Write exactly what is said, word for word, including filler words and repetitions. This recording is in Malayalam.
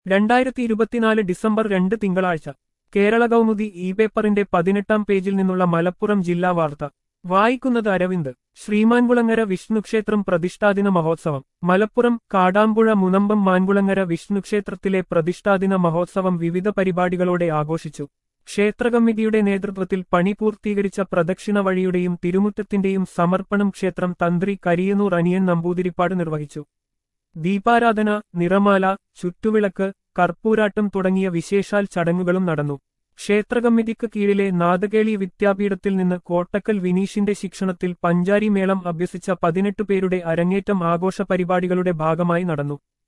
രണ്ടായിരത്തി ഇരുപത്തിനാല് ഡിസംബർ രണ്ട് തിങ്കളാഴ്ച കേരള കൗമുദി ഇ പേപ്പറിന്റെ പതിനെട്ടാം പേജിൽ നിന്നുള്ള മലപ്പുറം ജില്ലാ വാർത്ത വായിക്കുന്നത് അരവിന്ദ്. ശ്രീമാൻകുളങ്ങര വിഷ്ണുക്ഷേത്രം പ്രതിഷ്ഠാദിന മഹോത്സവം. മലപ്പുറം കാടാമ്പുഴ മുനമ്പം മാൻകുളങ്ങര വിഷ്ണുക്ഷേത്രത്തിലെ പ്രതിഷ്ഠാദിന മഹോത്സവം വിവിധ പരിപാടികളോടെ ആഘോഷിച്ചു. ക്ഷേത്രകമ്മിറ്റിയുടെ നേതൃത്വത്തിൽ പണി പൂർത്തീകരിച്ച പ്രദക്ഷിണ വഴിയുടെയും തിരുമുറ്റത്തിന്റെയും സമർപ്പണം ക്ഷേത്രം തന്ത്രി കരിയന്നൂർ അനിയൻ നമ്പൂതിരിപ്പാട് നിർവഹിച്ചു. ദീപാരാധന, നിറമാല, ചുറ്റുവിളക്ക്, കർപ്പൂരാട്ടം തുടങ്ങിയ വിശേഷാൽ ചടങ്ങുകളും നടന്നു. ക്ഷേത്രകമ്മിറ്റിക്ക് കീഴിലെ നാദകേളി വിദ്യാപീഠത്തിൽ നിന്ന് കോട്ടക്കൽ വിനീഷിന്റെ ശിക്ഷണത്തിൽ പഞ്ചാരി മേളം അഭ്യസിച്ച പതിനെട്ട് പേരുടെ അരങ്ങേറ്റം ആഘോഷ പരിപാടികളുടെ ഭാഗമായി നടന്നു.